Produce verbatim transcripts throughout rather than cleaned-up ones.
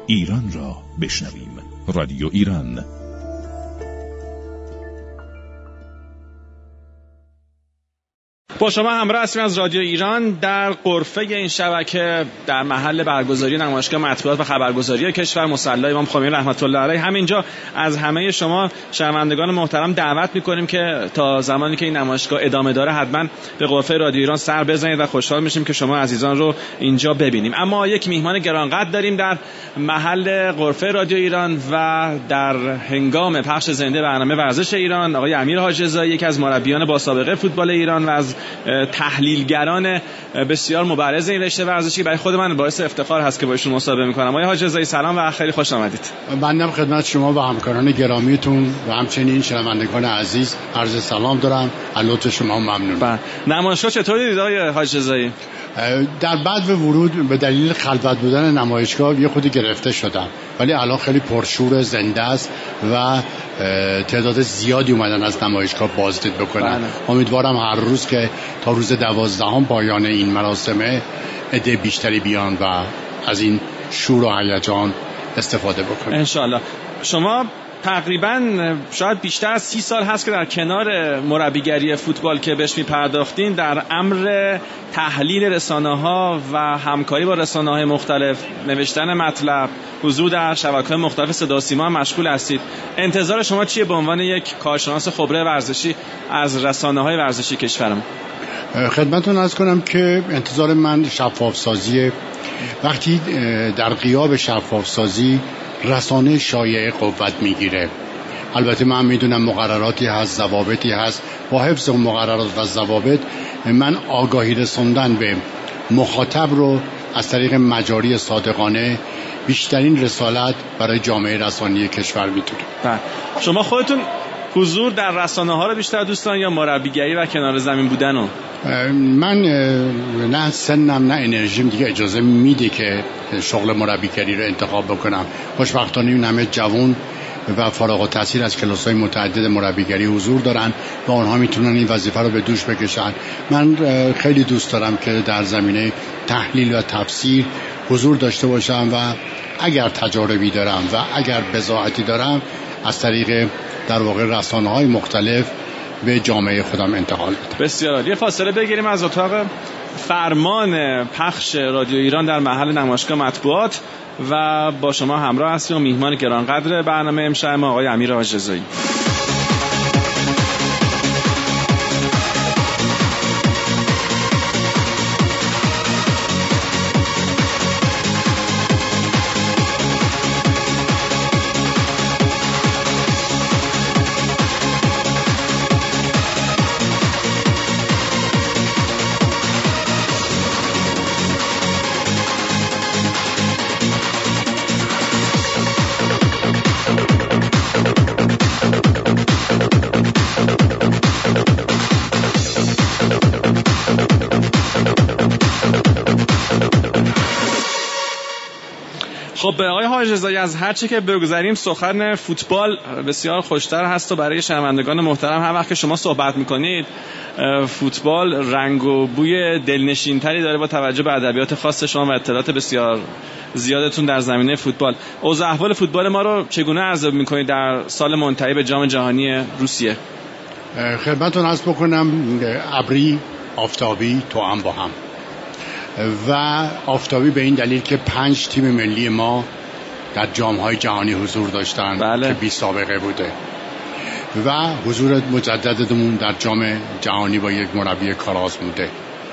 ایران را بشنویم. رادیو ایران. با شما همراه هستیم از رادیو ایران در غرفه این شبکه در محل برگزاری نمایشگاه مطبوعات و خبرگزاری کشور مصلی امام خمینی رحمت الله علیه. همینجا از همه شما شنوندگان محترم دعوت می‌کنیم که تا زمانی که این نمایشگاه ادامه داره حتما به غرفه رادیو ایران سر بزنید و خوشحال میشیم که شما عزیزان رو اینجا ببینیم. اما یک میهمان گرانقدر داریم در محل غرفه رادیو ایران و در هنگام پخش زنده برنامه ورزش ایران، آقای امیر حاج رضایی، یکی از مربیان با سابقه فوتبال ایران و از تحلیلگران بسیار مبرز این رشته ورزشی، برای خود من باعث افتخار هست که با ایشون مصاحبه میکنم. آقای حاج رضایی سلام و خیلی خوش آمدید. بنده خدمت شما و همکاران گرامیتون و همچنین شنوندگان عزیز عرض سلام دارم. از لطف شما ممنونم. نمایشگاه چطور دیدید آقای حاج رضایی؟ در بعد ورود به دلیل خلوت بودن نمایشگاه یه خودی گرفته شدم، ولی الان خیلی پرشور زنده است و تعداد زیادی اومدن از نمایشگاه بازدید بکنن. بله. امیدوارم هر روز که تا روز دوازدهم پایان این مراسم عده بیشتری بیان و از این شور و هیجان استفاده بکنن ان شاء الله. شما تقریبا شاید بیشتر از سی سال هست که در کنار مربیگری فوتبال که بهش میپرداختین در امر تحلیل رسانه‌ها و همکاری با رسانه‌های مختلف، نوشتن مطلب، حضور در شبکه‌های مختلف صدا و سیما مشغول هستید. انتظار شما چیه به عنوان یک کارشناس خبره ورزشی از رسانه‌های ورزشی کشورمون؟ خدمتتون عرض کنم که انتظار من شفاف سازیه. وقتی در غیاب شفاف سازی رسانه شایعه قوت میگیره. البته من میدونم مقرراتی هست، ضوابطی هست. با حفظ اون مقررات و ضوابط من آگاهی رسوندن به مخاطب رو از طریق مجاری صادقانه بیشترین رسالت برای جامعه رسانه‌ای کشور میتونه. شما خودتون حضور در رسانه ها رو بیشتر دوست دارین یا مربیگری و کنار زمین بودن رو؟ من نه سنم نه انرژیم دیگه اجازه میده که شغل مربیگری رو انتخاب بکنم. خوشبختانه این همه جوان و فارغ التحصیل از کلاس‌های متعدد مربیگری حضور دارن و آنها میتونن این وظیفه رو به دوش بکشن. من خیلی دوست دارم که در زمینه تحلیل و تفسیر حضور داشته باشم و اگر تجاربی دارم و اگر بضاعتی دارم از طریق در واقع رسانه‌های مختلف به جامعه خودم انتقال بدم. بسیار. یه فاصله بگیریم از اتاق فرمان پخش رادیو ایران در محل نمایشگاه مطبوعات و با شما همراه هستیم و میهمان گرانقدر برنامه امشب ما آقای امیر حاج رضایی. خب آقای حاج رضایی، از هر چه که بگذریم سخن فوتبال بسیار خوشتر هست و برای شنوندگان محترم هر وقت که شما صحبت میکنید فوتبال رنگ و بوی دلنشینتری داره با توجه به ادبیات خاص شما و اطلاعات بسیار زیادتون در زمینه فوتبال. اوضاع احوال فوتبال ما رو چگونه ارزیابی میکنید در سال منتهی به جام جهانی روسیه؟ خدمتتون عرض بکنم ابری آفتابی تو هم با هم و آفتابی به این دلیل که پنج تیم ملی ما در جام‌های جهانی حضور داشتن. بله. که بی سابقه بوده و حضور مجددمون در جام جهانی با یک مربی کاراز بوده.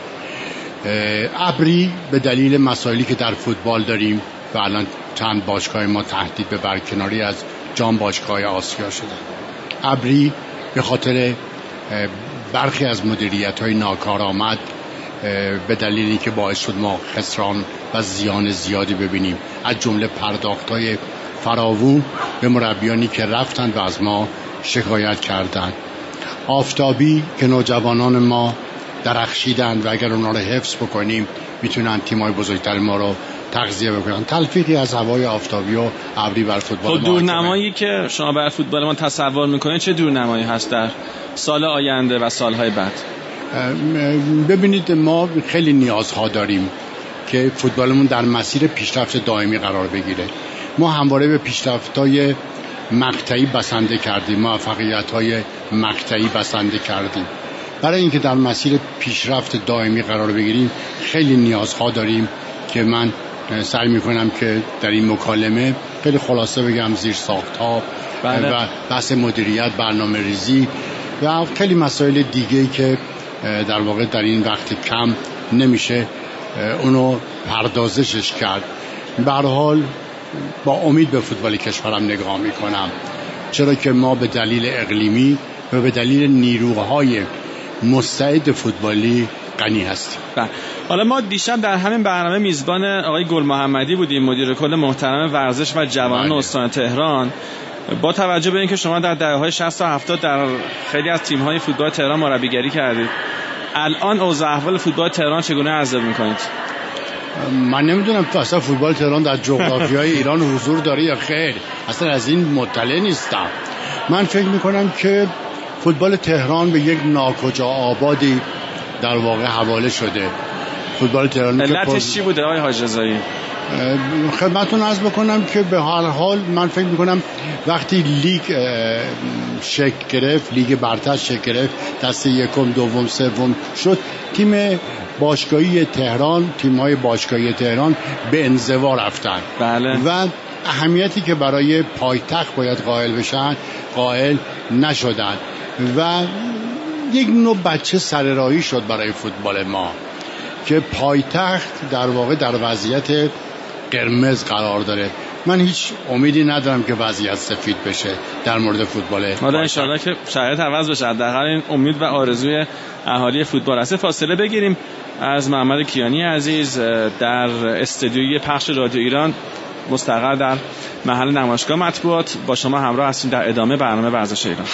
ابری به دلیل مسائلی که در فوتبال داریم و الان چند باشگاه ما تهدید به برکناری از جام باشگاه آسیا شده. ابری به خاطر برخی از مدیریت‌های ناکارآمد به دلیل اینکه باعث شد ما خسران و زیان زیادی ببینیم، از جمله پرداخت‌های فراوون به مربیانی که رفتند و از ما شکایت کردند. آفتابی که نوجوانان ما درخشیدند و اگر اونا رو حفظ بکنیم میتونن تیم‌های بزرگتر ما رو تغذیه بکنن. تلفیقی از هوای آفتابی و ابری بر فوتبال. خب دورنمایی که شما بر فوتبال ما تصور میکنید چه دورنمایی هست در سال آینده و سالهای بعد؟ ببینید ما خیلی نیازها داریم که فوتبالمون در مسیر پیشرفت دائمی قرار بگیره. ما همواره به پیشرفت‌های مقطعی بسنده کردیم، موفقیت‌های مقطعی بسنده کردیم. برای اینکه در مسیر پیشرفت دائمی قرار بگیریم خیلی نیازها داریم که من سعی میکنم که در این مکالمه خیلی خلاصه بگم: زیر ساخت‌ها بله. و بحث مدیریت، برنامه ریزی و خیلی مسائل دیگه‌ای که در واقع در این وقت کم نمیشه اونو پردازشش کرد. به هر حال با امید به فوتبال کشورم نگاه میکنم، چرا که ما به دلیل اقلیمی و به دلیل نیروهای مستعد فوتبالی غنی هستیم. بله. حالا ما دیشب در همین برنامه میزبان آقای گل محمدی بودیم، مدیر کل محترم ورزش و جوانان استان تهران. با توجه به اینکه شما در دهه‌های شصت و هفتاد در خیلی از تیم‌های فوتبال تهران مربیگری کردید، الان اوضاع احوال فوتبال تهران چگونه ارزیابی می‌کنید؟ من نمیدونم اصلا فوتبال تهران در جغرافیای ایران حضور داره یا خیر، اصلا از این مطلع نیستم. من فکر میکنم که فوتبال تهران به یک ناکجا آبادی در واقع حواله شده. فوتبال تهران علتش چی بوده آقای حاج رضایی؟ خدمتتون عرض بکنم که به هر حال من فکر میکنم وقتی لیگ شکل گرفت، لیگ برتر شکل گرفت، دسته یکم، دوم، سوم شد، تیم باشگاهی تهران، تیم‌های باشگاهی تهران به انزوا رفتن. بله. و اهمیتی که برای پایتخت باید قائل بشن قائل نشدن و یک نوع بچه سرراهی شد برای فوتبال ما که پایتخت در واقع در وضعیت قرمز قرار داره. من هیچ امیدی ندارم که وضعیت سفید بشه در مورد فوتبال. حالا ان شاءالله که شرایط عوض بشه. حداقل این امید و آرزوی اهالی فوتبال است. فاصله بگیریم از محمد کیانی عزیز در استودیوی پخش رادیو ایران مستقر در محل نمایشگاه مطبوعات با شما همراه هستیم در ادامه برنامه ورزش ایران.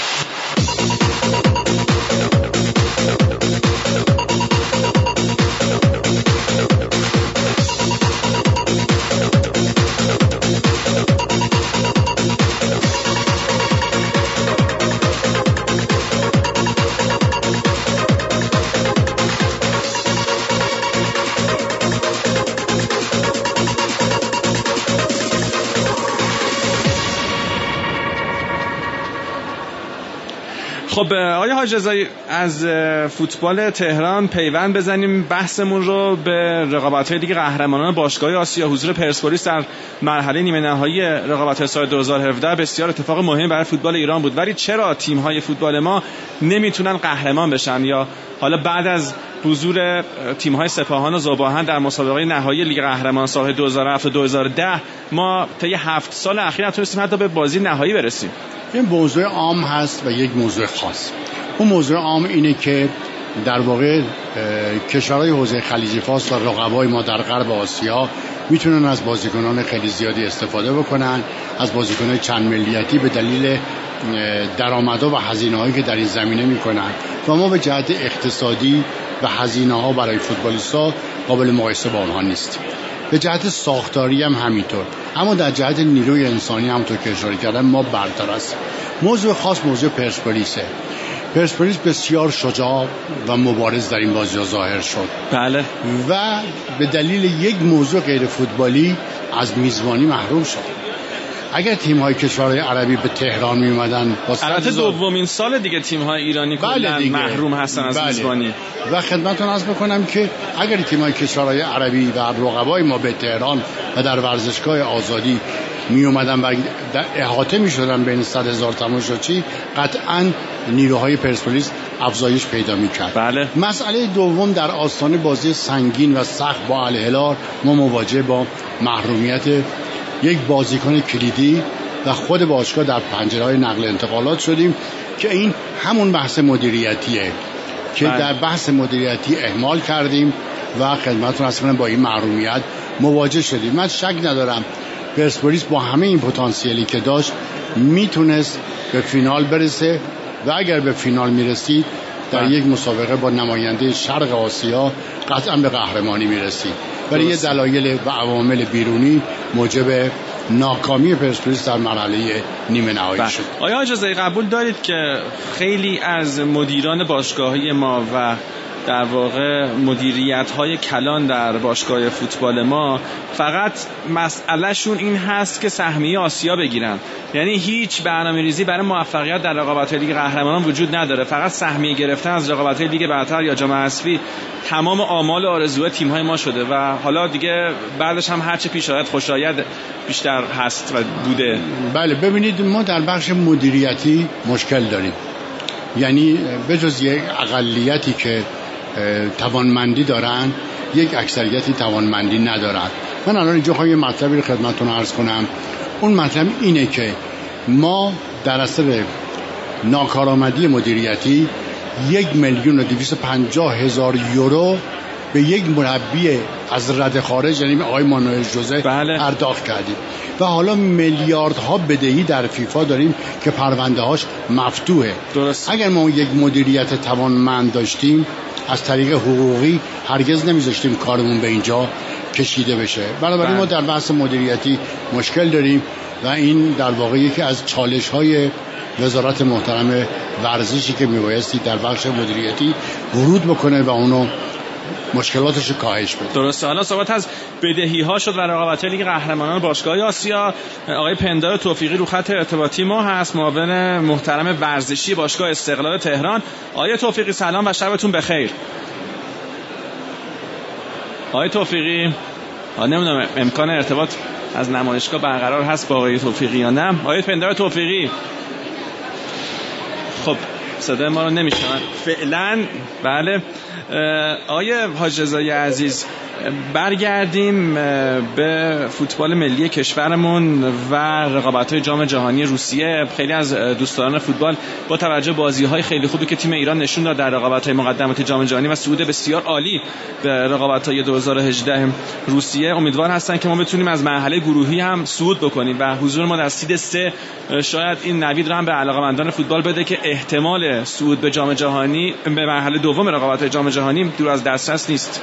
خب آقای حاج رضایی، از فوتبال تهران پیوند بزنیم بحثمون رو به رقابت‌های دیگه قهرمانان باشگاه آسیا. حضور پرسپولیس در مرحله نیمه نهایی رقابت‌های سال دو هزار و هفده بسیار اتفاق مهمی برای فوتبال ایران بود، ولی چرا تیم‌های فوتبال ما نمیتونن قهرمان بشن؟ یا حالا بعد از حضور تیم‌های سپاهان و ذوب‌آهن در مسابقه نهایی لیگ قهرمانان سال دو هزار و هفت و دو هزار و ده ما طی هفت سال اخیر نتونستیم حتی به بازی نهایی برسیم. این موضوع عام هست و یک موضوع خاص. اون موضوع عام اینه که در واقع کشورهای حوزه خلیج فارس و رقبای ما در غرب آسیا میتونن از بازیکنان خیلی زیادی استفاده بکنن، از بازیکنان چند ملیتی به دلیل درآمدها و هزینه‌هایی که در این زمینه میکنن و ما به جهت اقتصادی و هزینه‌ها برای فوتبالیست‌ها قابل مقایسه با آنها نیستیم. به جهت ساختاری هم همینطور، اما در جهت نیروی انسانی همونطور که اشاره کردم ما برتر هستیم. موضوع خاص موضوع پرسپولیسه. پرسپولیس بسیار شجاع و مبارز در این بازی ظاهر شد. بله. و به دلیل یک موضوع غیر فوتبالی از میزبانی محروم شد. اگر تیم‌های کشورهای عربی به تهران می‌اومدن، البته دومین سال دیگه تیم‌های ایرانی کلاً محروم هستن از بله. میزبانی. و خدمتتون عرض بکنم که اگر تیم‌های کشورهای عربی و رقبای ما به تهران و در ورزشگاه آزادی می اومدن و احاطه می شدن بین صد هزار تماشاچی، قطعاً نیروهای پرسپولیس افزایش پیدا می کرد. بله. مسئله دوم، در آستانه بازی سنگین و سخت با الهلال ما مواجه با محرومیت یک بازیکن کلیدی و خود باشگاه در پنجره‌های نقل انتقالات شدیم که این همون بحث مدیریتیه که بله. در بحث مدیریتی اهمال کردیم و خدمتتون اصلا با این محرومیت مواجه شدیم. من شک ندارم پرسپولیس با همه این پتانسیلی که داشت میتونست به فینال برسه و اگر به فینال میرسید در بله. یک مسابقه با نماینده شرق آسیا قطعا به قهرمانی میرسید، ولی یه دلایل و عوامل بیرونی موجب ناکامی پرسپولیس در مرحله نیمه نهایی شد. آیا حاج رضایی قبول دارید که خیلی از مدیران باشگاهی ما و در واقع مدیریت‌های کلان در باشگاه فوتبال ما فقط مسئلهشون این هست که سهمیه آسیا بگیرن، یعنی هیچ برنامه‌ریزی برای موفقیت در رقابت‌های لیگ قهرمانان وجود نداره، فقط سهمیه گرفتن از رقابت‌های لیگ برتر یا جام حذفی تمام آمال و آرزوهای تیم‌های ما شده و حالا دیگه بعدش هم هرچه پیش آید خوشایند بیشتر هست و بوده. بله ببینید ما در بخش مدیریتی مشکل داریم، یعنی بجز یک اقلیتی که توانمندی دارن یک اکثریتی توانمندی ندارن. من الان اینجا خواهم یه مطلبی رو خدمتتون عرض کنم. اون مطلب اینه که ما در اثر ناکارآمدی مدیریتی یک میلیون و دویست و پنجاه هزار یورو به یک مربی از رده خارج یعنی آقای مانوئل ژوزه بله. پرداخت کردیم و حالا میلیاردها بدهی در فیفا داریم که پرونده هاش مفتوحه. درست. اگر ما یک مدیریت توانمند داشتیم از طریق حقوقی هرگز نمیذاشتیم کارمون به اینجا کشیده بشه. بنابراین ما در بحث مدیریتی مشکل داریم و این در واقع یکی از چالش های وزارت محترم ورزشی که میبایستی در بخش مدیریتی ورود بکنه و اونو مشکلاتش رو کاهش بده. درسته. حالا صحبت از بدهی ها شد و رقابت لیگ قهرمانان باشگاه آسیا. آقای پندار توفیقی رو خط ارتباطی ما هست، معاون محترم ورزشی باشگاه استقلال تهران. آقای توفیقی سلام و شبتون بخیر. آقای توفیقی نمیدونم امکان ارتباط از نمایشگاه برقرار هست با آقای توفیقی یا نه. آقای پندار توفیقی خب صدای ما رو نمیشنن فعلا. بله آقای حاج رضایی عزیز برگردیم به فوتبال ملی کشورمون و رقابت‌های جام جهانی روسیه. خیلی از دوستان فوتبال با توجه بازی‌های خیلی خوبی که تیم ایران نشون داد در رقابت‌های مقدماتی جام جهانی و صعود بسیار عالی به رقابت‌های دو هزار و هجده روسیه امیدوار هستن که ما بتونیم از مرحله گروهی هم صعود بکنیم و حضور ما در سید سه شاید این نوید رو هم به علاقه‌مندان فوتبال بده که احتمال صعود به جام جهانی به مرحله دوم رقابت‌های جام جهانی دور از دسترس نیست.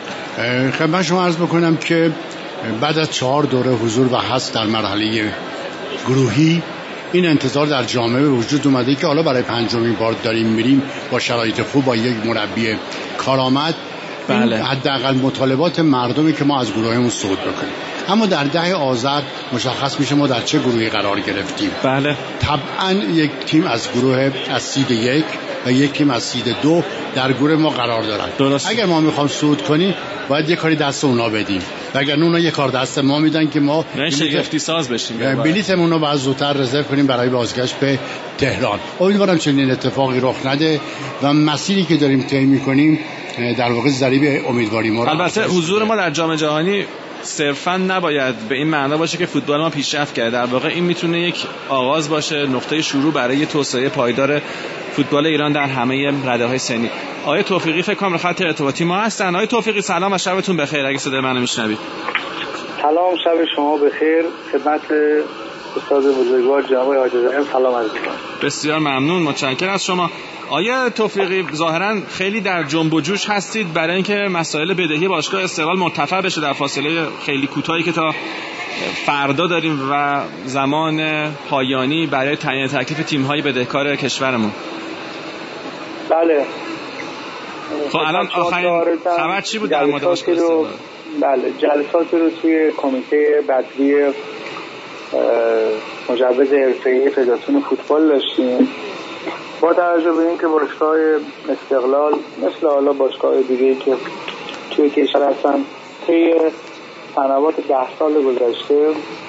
خدمت شما عرض بکنم که بعد از چهار دوره حضور و هست در مرحله گروهی این انتظار در جامعه به وجود اومده که حالا برای پنجمین بار داریم میریم با شرایط خوب با یک مربی کارآمد. بله. حداقل مطالبات مردمی که ما از گروهمون صعود بکنیم. اما در ده آذر مشخص میشه ما در چه گروهی قرار گرفتیم. بله. طبعا یک تیم از گروه از سید یک و یک تیم از سید دو در گروه ما قرار دارن. درست. اگر ما میخوام صعود کنیم باید یه کاری دست اونا بدیم و اگر اونا یه کار دست ما میدن که ما شگفتی ساز بشیم، بلیتمون رو باید زودتر رزرو کنیم برای بازگشت به تهران. امیدوارم چنین اتفاقی رخ نده و مسیری که داریم طی میکنیم در واقع ضریب امیدواری ما. البته حضور ما در جام جهانی صرفا نباید به این معنا باشه که فوتبال ما پیشرفت کرده. در واقع این میتونه یک آغاز باشه، نقطه شروع برای توسعه پایدار فوتبال ایران در همه رده‌های سنی. آقای توفیقی فکر کنم خط ارتباطی ما هستن. آقای توفیقی سلام و شبتون بخیر. اگه صدای منو میشنوید. سلام، شب شما بخیر. خدمت استاد بزرگوار جناب حاج رضایی سلام عرض می‌کنم. بسیار ممنون، متشکرم از شما. آیا توفیقی ظاهرا خیلی در جنب و جوش هستید برای اینکه مسائل بدهی باشگاه استقلال مرتفع بشه در فاصله خیلی کوتاهی که تا فردا داریم و زمان پایانی برای تعیین تکلیف تیم‌های بدهکار کشورمون. بله. خب الان آخرین خبر چی بود در مورد باشگاه استقلال؟ بله، جلسات رو توی کمیته بدوی مجوز حرفه‌ای فدراسیون فوتبال داشتیم. با توجه به اینکه باشگاه استقلال مثل حالا باشگاه دیگه‌ای که توی کشور هستن طی سنوات ده سال گذشته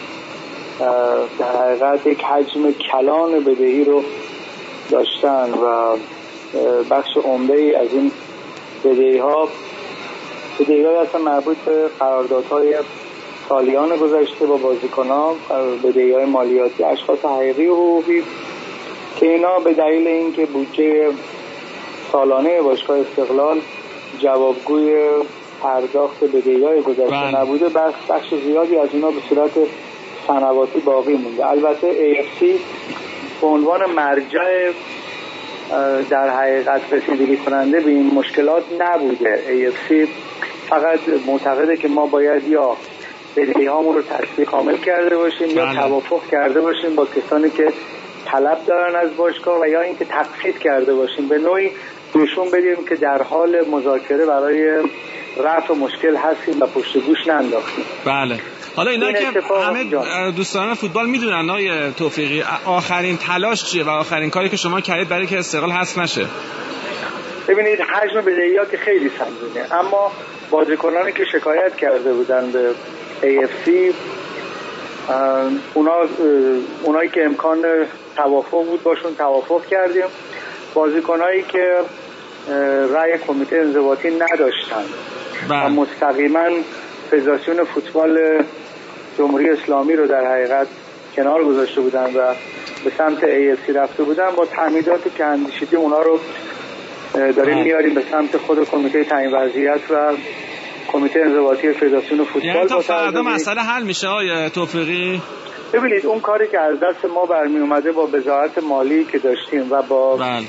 در حقیقت یک حجم کلان بدهی رو داشتن و بخش عمده‌ای از این بدهی‌ها بدهی‌هایی هستن مربوط به قراردادهای سالیان گذشته با بازیکنان، بدهی‌های مالیاتی اشخاص حقیقی و حقوقی که اینا به دلیل اینکه بودجه سالانه باشگاه استقلال جوابگوی پرداخت بدهی‌های گذشته نبوده، بس بخش زیادی از اینا به صورت سنواتی باقی مونده. البته ای اف سی به عنوان مرجع در حقیقت رسیدگی کننده به این مشکلات نبوده. ای اف سی فقط معتقده که ما باید یا بدهی‌هامون رو تسویه کامل کرده باشیم یا توافق کرده باشیم با کسانی که طلب دارن از باشگاه و یا اینکه تقسیط کرده باشیم. به نوعی نشون بدیم که در حال مذاکره برای رفع مشکل هستیم و پشت گوش ننداختیم. بله. حالا اینا این که همه جان. دوستان فوتبال میدونن آقای توفیقی، آخرین تلاش چیه و آخرین کاری که شما کردید برای که استقلال حذف نشه؟ ببینید حجم بدهیات خیلی سنگینه، اما بازیکنانی که شکایت کرده بودن به ای اف سی، اونا اونایی که امکان توافق بود باشون توافق کردیم. بازیکنایی که رأی کمیته انضباطی نداشتن بله. و مستقیما فدراسیون فوتبال جمهوری اسلامی رو در حقیقت کنار گذاشته بودن و به سمت ای اف سی رفته بودن، با تعمیداتی که اندیشیدیم اونا رو داریم بله. میاریم به سمت خود کمیته تعیین وضعیت و کمیته انضباطی فدراسیون فوتبال. یعنی تا فردا مسئله حل میشه آقای توفیقی؟ ببینید اون کاری که از دست ما برمی اومده با وزارت مالی که داشتیم و با بله.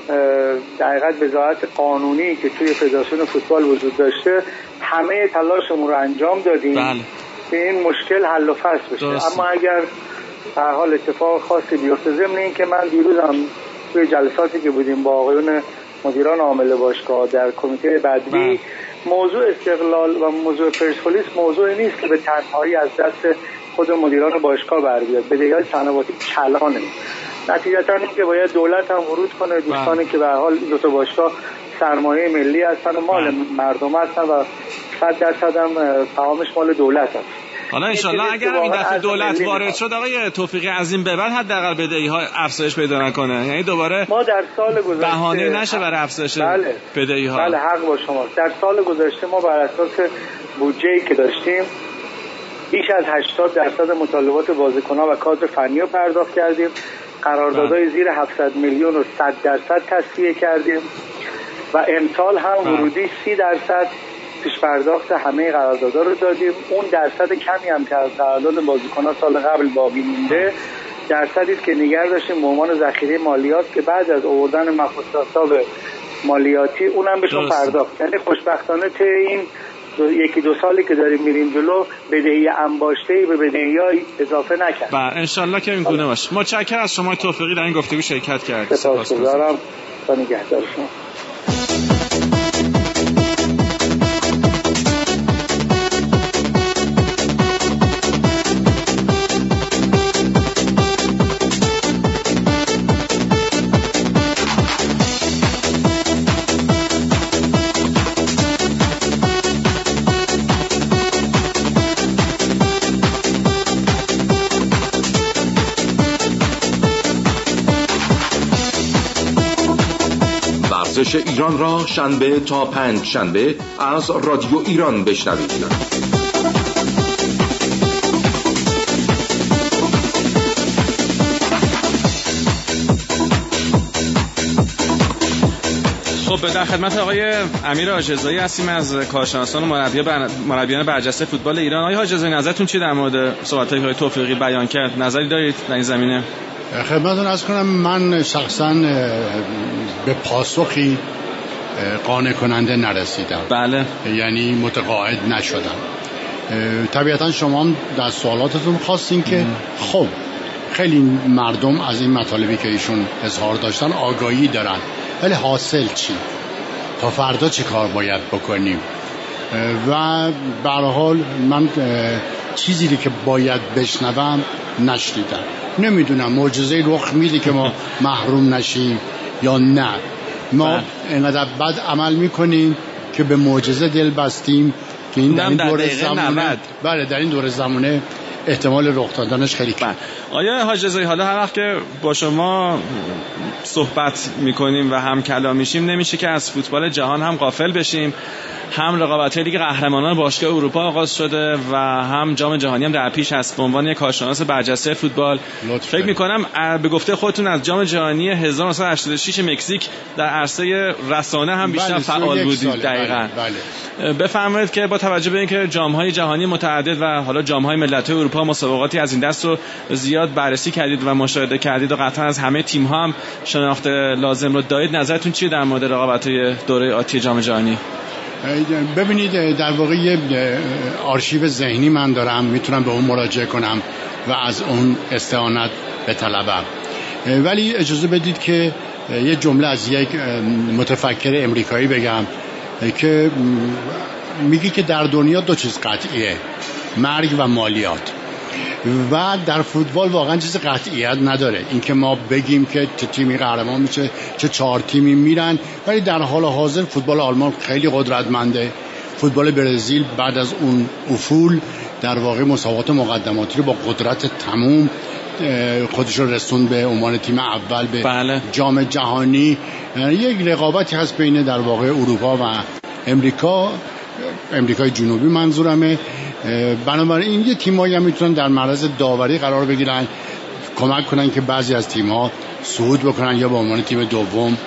در حقیقت وزارت قانونی که توی فدراسیون فوتبال وجود داشته، همه تلاشمون رو انجام دادیم بله. که این مشکل حل و فصل بشه. درست. اما اگر در حال اتفاق خاصی بیفته، ضمن این که من دیروزم توی جلساتی که بودیم با آقایون مدیران عامل باشگاه در کمیته بعدی بله. موضوع استقلال و موضوع پرسپولیس موضوعی نیست که به تنهایی از دست خود مدیران باشگاه بر بیاد. بدهی‌های صنواتی کلانه، نتیجتا این که باید دولت هم ورود کنه. دوستانی که به هر حال دو تا باشگاه سرمایه ملی هستن و مال مردم هستن و صد درصد هم سهامش مال دولت هست. حالا انشالله اگر این دفعه دولت وارد شد آقای توفیقی، از این به بعد حداقل بدهی‌ها افزایش پیدا نکنه، یعنی دوباره ما در سال گذشته بهانه نشه برای افزایش بله. بدهی‌ها. بله حق با شما. در سال گذشته ما بر اساس بودجه‌ای که داشتیم بیش از هشتاد درصد مطالبات بازیکن‌ها و کادر فنی رو پرداخت کردیم. قراردادهای زیر هفتصد میلیون رو صد درصد تصفیه کردیم و امسال هم بله. ورودی سی درصد پیش پرداخت همه قراردادها رو دادیم. اون درصد کمی هم که از قرارداد بازیکن‌ها سال قبل باقی مونده، درصدی است که نگه داشتیم به عنوان ذخیره مالیات که بعد از آوردن مختصات مالیاتی اونم بهشون پرداخت. یعنی خوشبختانه طی این دو، یکی دو سالی که داریم میریم جلو، بدهی انباشته‌ای به بدهی‌ها اضافه نکرد. بله انشالله که این گونه باشه. متشکرم از شما توفیقی در این گفتگو شرکت کردید. سپاسگزارم. تا نگهدار شما. ورزش ایران را شنبه تا پنج شنبه از رادیو ایران بشنوید. خب در خدمت آقای امیر حاجزایی هستیم از کارشناسان و مربیان برجسته فوتبال ایران. آقای حاجزایی نظرتون چی در مورد صحبت‌های آقای توفیقی بیان کرد؟ نظری دارید در این زمینه؟ خدمتتون عرض کنم من شخصا به پاسخی قانع کننده نرسیدم. بله. یعنی متقاعد نشدم. طبیعتا شما هم در سوالاتتون خواستین که خب خیلی مردم از این مطالبی که ایشون اظهار داشتن آگاهی دارن، ولی حاصل چی؟ تا فردا چی کار باید بکنیم؟ و به هر حال من چیزی که باید بشنوم نشنیدم. نمیدونم معجزه رخ میده که ما محروم نشیم یا نه. ما اینقدر بد عمل میکنیم که به معجزه دل بستیم که این در این دور زمانه بله در این دور زمانه احتمال رخ دادنش خیلی کم. آیا حاجزایی حالا هر وقت که با شما صحبت میکنیم و هم کلام میشیم، نمیشه که از فوتبال جهان هم غافل بشیم؟ هم رقابت‌های لیگ قهرمانان باشگاه اروپا آغاز شده و هم جام جهانی هم در پیش هست. به عنوان یک کارشناس برجسته فوتبال فکر می‌کنم به گفته خودتون از جام جهانی هزار و نهصد و هشتاد و شش مکزیک در عرصه رسانه هم بیشتر فعال بودید. دقیقاً. بله. بفرمایید که با توجه به اینکه جام‌های جهانی متعدد و حالا جام‌های ملت‌های اروپا مسابقاتی از این دست رو زیاد بررسی کردید و مشاهده کردید و قطعاً از همه تیم‌ها هم شناخت لازم رو دارید، نظرتون چیه در مورد رقابت‌های دوره آتی جام جهانی؟ ببینید در واقع یه آرشیو ذهنی من دارم، میتونم به اون مراجعه کنم و از اون استعانت بطلبم، ولی اجازه بدید که یه جمله از یک متفکر امریکایی بگم که میگه که در دنیا دو چیز قطعیه، مرگ و مالیات. و در فوتبال واقعا چیز قطعیت نداره، اینکه ما بگیم که چه تیمی قهرمان میشه، چه چهار تیمی میرن. ولی در حال حاضر فوتبال آلمان خیلی قدرتمنده. فوتبال برزیل بعد از اون افول در واقع مسابقات مقدماتی رو با قدرت تموم خودش رو رسون به عنوان تیم اول به بله. جام جهانی. یک رقابتی هست بین در واقع اروپا و امریکا، امریکای جنوبی منظورمه. بنابراین یه تیمایی هم میتونن در معرض داوری قرار بگیرن، کمک کنن که بعضی از تیم‌ها صعود بکنن یا به عنوان تیم دوم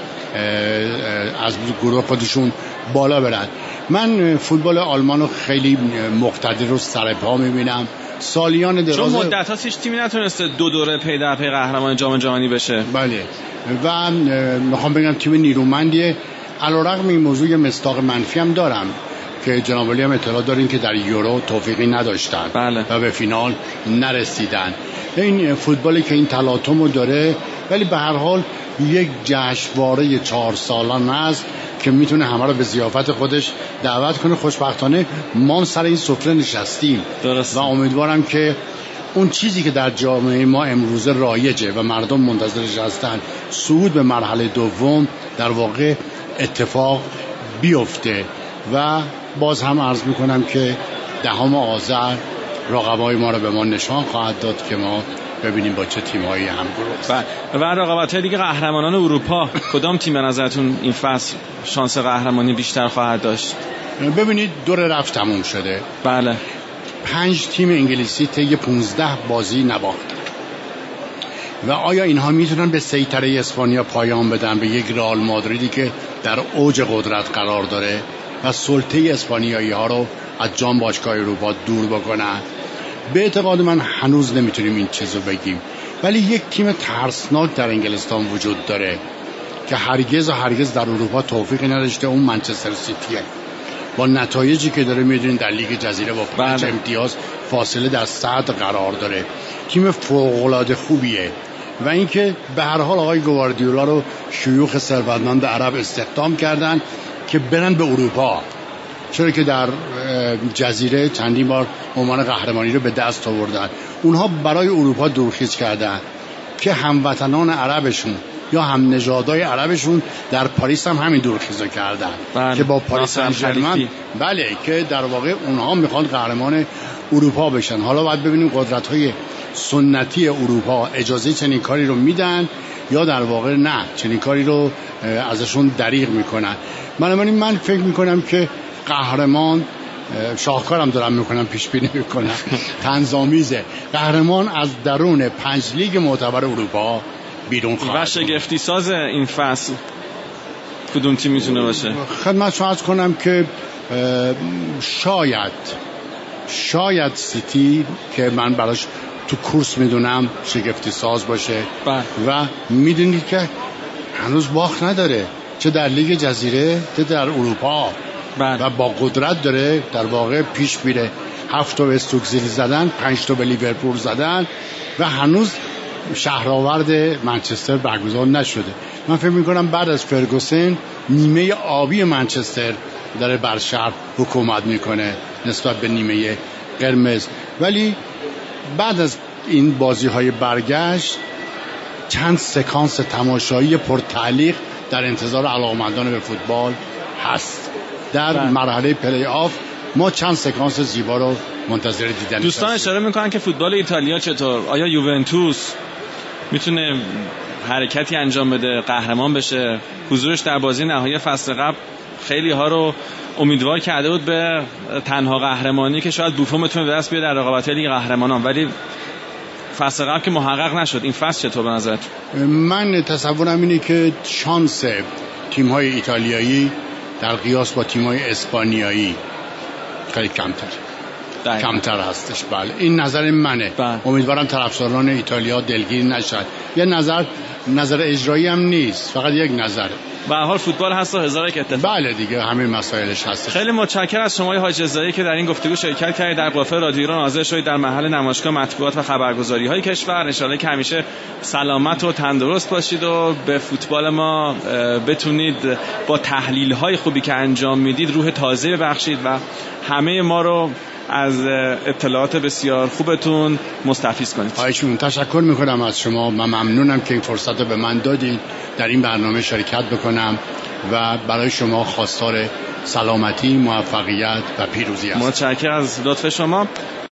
از گروه خودشون بالا برن. من فوتبال آلمان رو خیلی مقتدر رو سر پا میبینم. سالیان دراز، چون مدت هاست هیچ تیمی نتونسته دو دوره پی در پی قهرمان جام جهانی بشه. بله، و میخوام بگم تیم نیرومندیه. علیرغم این موضوع مصداق منفی هم دارم که جناب علی هم اطلاع دارین که در یورو توفیقی نداشتن. بله. و به فینال نرسیدن. این فوتبالی که این تلاطم رو داره، ولی به هر حال یک جشنواره چهار سالانه است که میتونه همه رو به ضیافت خودش دعوت کنه. خوشبختانه ما سر این سفره نشستیم. درست. و امیدوارم که اون چیزی که در جامعه ما امروزه رایجه و مردم منتظرش هستن، صعود به مرحله دوم، در واقع اتفاق بیفته. و باز هم عرض میکنم که دهم آذر رقبای ما رو به ما نشان خواهد داد که ما ببینیم با چه تیم‌هایی هم گروه. و رقابت‌های دیگه قهرمانان اروپا، کدام تیم به نظرتون این فصل شانس قهرمانی بیشتر خواهد داشت؟ ببینید دور رفت تموم شده. بله. پنج تیم انگلیسی طی پانزده بازی نباختن. و آیا اینها میتونن به سیطره اسپانیا پایان بدن، به یک رئال مادریدی که در اوج قدرت قرار داره و سلطه اسپانیایی ها رو از جام باشگاه اروپا دور بکنن؟ به اعتقاد من هنوز نمیتونیم این چیزو بگیم. ولی یک تیم ترسناک در انگلستان وجود داره که هرگز و هرگز در اروپا توفیقی نداشته، اون منچستر سیتیه. با نتایجی که داره میدونین در لیگ جزیره با پنج امتیاز فاصله در صدر قرار داره. تیم فوق‌العاده خوبیه. و اینکه به هر حال آقای گواردیولا رو شیوخ ثروتمند عرب استخدام کردن که برن به اروپا، چرا که در جزیره چندین بار عنوان قهرمانی رو به دست آوردن. اونها برای اروپا دورخیز کردن که هموطنان عربشون یا هم نژادای عربشون در پاریس هم همین دورخیزو کردن. بله. که با پاریس سن ژرمن، بله، که در واقع اونها میخوان قهرمان اروپا بشن. حالا باید ببینیم قدرت‌های سنتی اروپا اجازه چنین کاری رو میدن یا در واقع نه، چنین کاری رو ازشون دریغ میکنن. بنابراین من فکر میکنم که قهرمان، شاهکارم دارم میکنم، پیش بینی میکنم، طنزآمیزه، قهرمان از درون پنج لیگ معتبر اروپا بیرون خواهد. و شگفتی ساز این فصل کدوم تیم میتونه باشه؟ خدمتتون عرض کنم که شاید شاید سیتی که من براش تو کورس میدونم شگفتی ساز باشه. بله. و میدونید که هنوز باخت نداره، چه در لیگ جزیره چه در اروپا. بله. و با قدرت داره در واقع پیش میره. هفت تا به استوکزیل زدن، پنج تا به لیورپول زدن و هنوز شهرآورد منچستر برگزار نشده. من فکر میکنم بعد از فرگوسن نیمه آبی منچستر داره بر شهر حکومت میکنه نسبت به نیمه قرمز. ولی بعد از این بازی های برگشت چند سکانس تماشایی پرتعلیق در انتظار علاقه‌مندان به فوتبال هست. در بله. مرحله پلی آف ما چند سکانس زیبا رو منتظر دیدن. دوستان اشاره میکنن که فوتبال ایتالیا چطور؟ آیا یوونتوس میتونه حرکتی انجام بده، قهرمان بشه؟ حضورش در بازی نهایی فصل قبل خیلی ها رو امیدوار کرده بود به تنها قهرمانی که شاید بوفون بتونه به دست بیاره در رقابت‌های لیگ قهرمانان، ولی فصل قبل که محقق نشد. این فصل چطور به نظرت؟ من تصورم اینه که شانس تیم‌های ایتالیایی در قیاس با تیم‌های اسپانیایی خیلی کمتر داید. کمتر هستش. بله، این نظر منه. بله. امیدوارم طرفداران ایتالیا دلگیر نشد. یه نظر نظر اجرایی هم نیست، فقط یک نظره. به هر حال فوتبال هست و هزار یک اتفاق. بله دیگه همین مسائلش هست. خیلی متشکرم از شما حاج رضایی که در این گفتگو شرکت کردید، در قرفه رادیو ایران حاضر شدید در محل نمایشگاه مطبوعات و خبرگزاری‌های کشور. ان شاءالله که همیشه سلامت و تندرست باشید و به فوتبال ما بتونید با تحلیل‌های خوبی که انجام میدید روح تازه ببخشید و همه ما رو از اطلاعات بسیار خوبتون مستفیض کنید. خواهشون تشکر میکنم از شما. من ممنونم که این فرصت رو به من دادید در این برنامه شرکت بکنم و برای شما خواستار سلامتی، موفقیت و پیروزی هستم. متشکرم از لطف شما.